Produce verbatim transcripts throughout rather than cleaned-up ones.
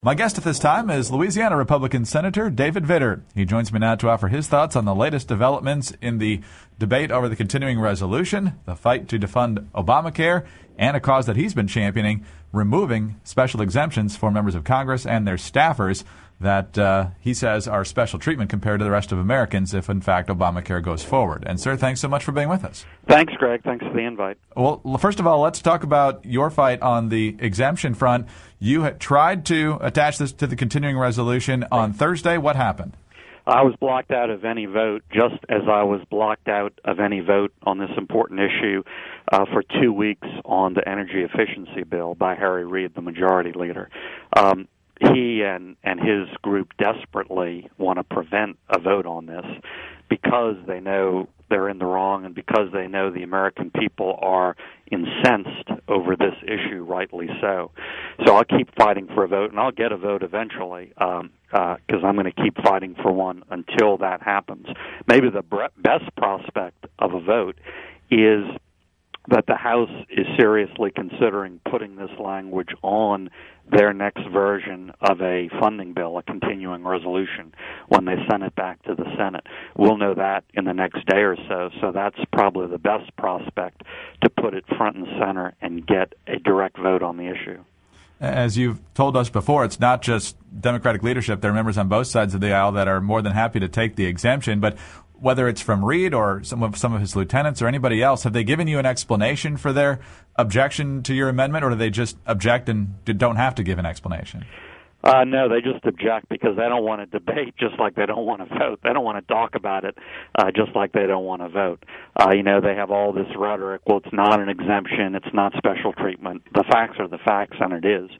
My guest at this time is Louisiana Republican Senator David Vitter. He joins me now to offer his thoughts on the latest developments in the debate over the continuing resolution, the fight to defund Obamacare, and a cause that he's been championing, removing special exemptions for members of Congress and their staffers that uh, he says are special treatment compared to the rest of Americans if, in fact, Obamacare goes forward. And, sir, thanks so much for being with us. Thanks, Greg. Thanks for the invite. Well, first of all, let's talk about your fight on the exemption front. You had tried to attach this to the continuing resolution on Thursday. What happened? I was blocked out of any vote, just as I was blocked out of any vote on this important issue uh, for two weeks on the energy efficiency bill by Harry Reid, the majority leader. Um, he and, and his group desperately want to prevent a vote on this because they know they're in the wrong and because they know the American people are incensed over this issue, rightly so. So I'll keep fighting for a vote, and I'll get a vote eventually um, uh, because I'm going to keep fighting for one until that happens. Maybe the best prospect of a vote is that the House is seriously considering putting this language on their next version of a funding bill, a continuing resolution, when they send it back to the Senate. We'll know that in the next day or so, so that's probably the best prospect to put it front and center and get a direct vote on the issue. As you've told us before, it's not just Democratic leadership. There are members on both sides of the aisle that are more than happy to take the exemption, but whether it's from Reid or some of some of his lieutenants or anybody else, have they given you an explanation for their objection to your amendment, or do they just object and don't have to give an explanation? Uh, no, they just object because they don't want to debate just like they don't want to vote. They don't want to talk about it uh, just like they don't want to vote. Uh, you know, they have all this rhetoric, well, it's not an exemption, it's not special treatment. The facts are the facts, and it is.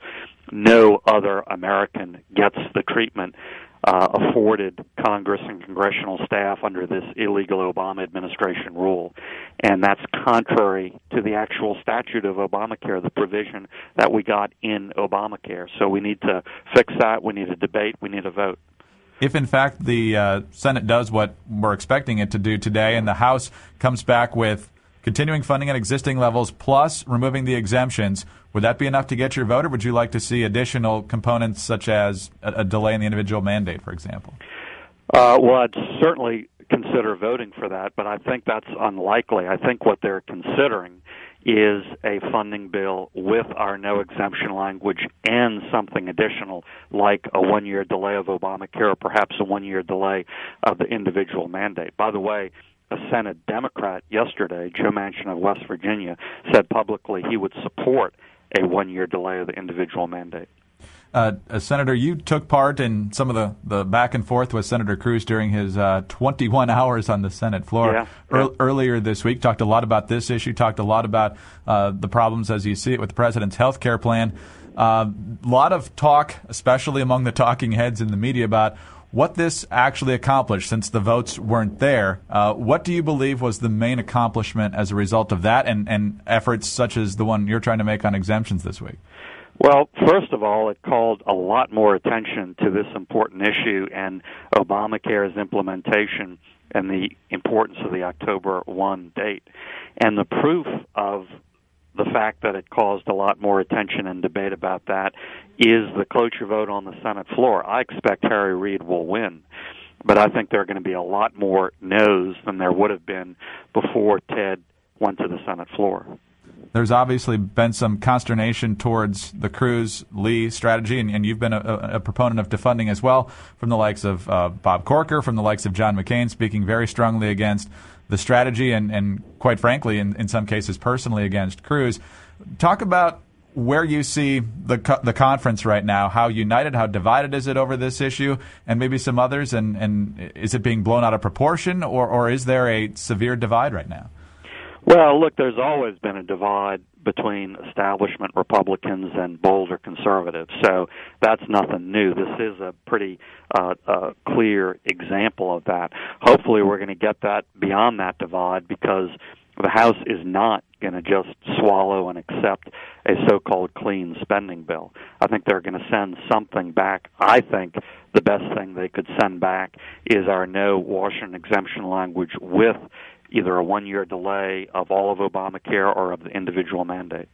No other American gets the treatment Uh, afforded Congress and congressional staff under this illegal Obama administration rule. And that's contrary to the actual statute of Obamacare, the provision that we got in Obamacare. So we need to fix that. We need a debate. We need a vote. If, in fact, the uh, Senate does what we're expecting it to do today and the House comes back with continuing funding at existing levels plus removing the exemptions, would that be enough to get your vote, or would you like to see additional components such as a, a delay in the individual mandate, for example? Uh, well, I'd certainly consider voting for that, but I think that's unlikely. I think what they're considering is a funding bill with our no exemption language and something additional like a one-year delay of Obamacare or perhaps a one-year delay of the individual mandate. By the way, a Senate Democrat yesterday, Joe Manchin of West Virginia, said publicly he would support a one-year delay of the individual mandate. Uh, uh, Senator, you took part in some of the, the back and forth with Senator Cruz during his uh, twenty-one hours on the Senate floor yeah, yeah. Er, earlier this week. Talked a lot about this issue, talked a lot about uh, the problems as you see it with the president's health care plan. A uh, lot of talk, especially among the talking heads in the media, about what this actually accomplished since the votes weren't there. Uh, what do you believe was the main accomplishment as a result of that and, and efforts such as the one you're trying to make on exemptions this week? Well, first of all, it called a lot more attention to this important issue and Obamacare's implementation and the importance of the October first date. And the proof of the fact that it caused a lot more attention and debate about that is the cloture vote on the Senate floor. I expect Harry Reid will win, but I think there are going to be a lot more no's than there would have been before Ted went to the Senate floor. There's obviously been some consternation towards the Cruz-Lee strategy, and, and you've been a, a proponent of defunding as well, from the likes of uh, Bob Corker, from the likes of John McCain, speaking very strongly against the strategy and, and quite frankly, in, in some cases personally against Cruz. Talk about where you see the co- the conference right now, how united, how divided is it over this issue, and maybe some others, and, and is it being blown out of proportion, or, or is there a severe divide right now? Well, look, there's always been a divide between establishment Republicans and bolder conservatives, so that's nothing new. This is a pretty uh, uh, clear example of that. Hopefully we're going to get that beyond that divide because the House is not going to just swallow and accept a so-called clean spending bill. I think they're going to send something back. I think the best thing they could send back is our no Washington exemption language with either a one-year delay of all of Obamacare or of the individual mandate.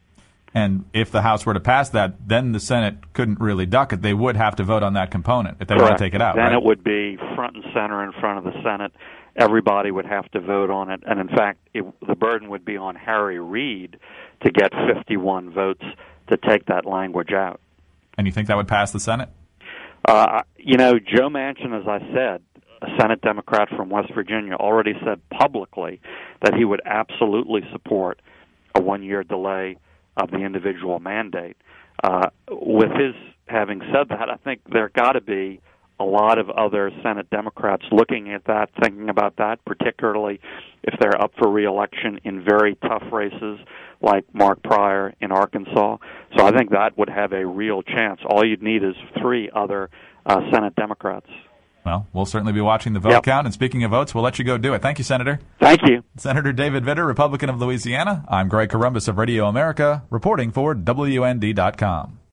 And if the House were to pass that, then the Senate couldn't really duck it. They would have to vote on that component if they Correct. want to take it out. Then right? it would be front and center in front of the Senate. Everybody would have to vote on it. And in fact, it, the burden would be on Harry Reid to get fifty-one votes to take that language out. And you think that would pass the Senate? Uh, you know, Joe Manchin, as I said, a Senate Democrat from West Virginia, already said publicly that he would absolutely support a one-year delay of the individual mandate. Uh, with his having said that, I think there got to be a lot of other Senate Democrats looking at that, thinking about that, particularly if they're up for re-election in very tough races like Mark Pryor in Arkansas. So I think that would have a real chance. All you'd need is three other uh, Senate Democrats. Well, we'll certainly be watching the vote yep. count. And speaking of votes, we'll let you go do it. Thank you, Senator. Thank you. Senator David Vitter, Republican of Louisiana. I'm Greg Corombos of Radio America, reporting for W N D dot com.